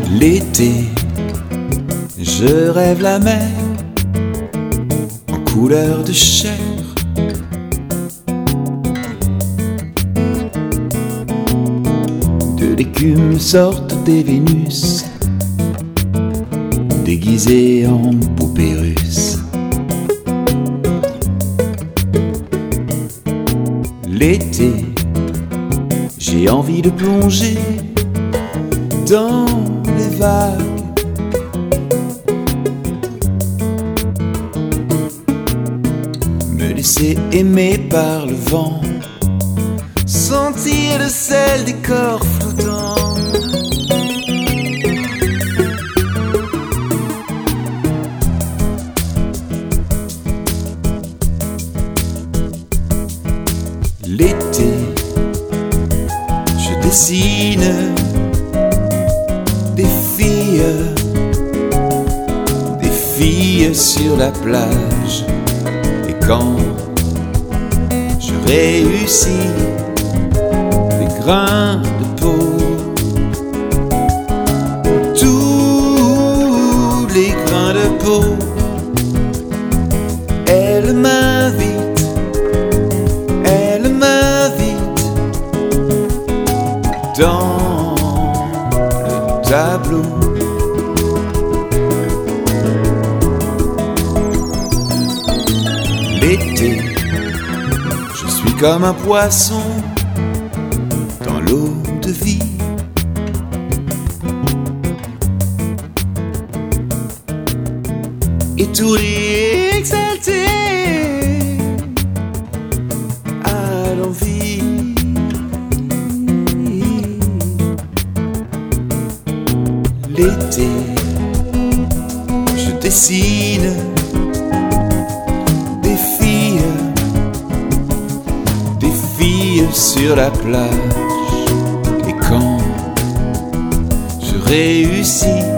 L'été, je rêve la mer en couleur de chair. De l'écume sortent des Vénus déguisées en poupées russes. L'été, j'ai envie de plonger dans les vagues, me laisser aimer par le vent, sentir le sel des corps flottants. L'été, je dessine des filles sur la plage. Et quand je réussis, des grains de peau, tous les grains de peau, elle m'invite dans le tableau. L'été, je suis comme un poisson dans l'eau de vie. Étourdi et exalté à l'envie. L'été, je dessine des filles sur la plage. Et quand je réussis,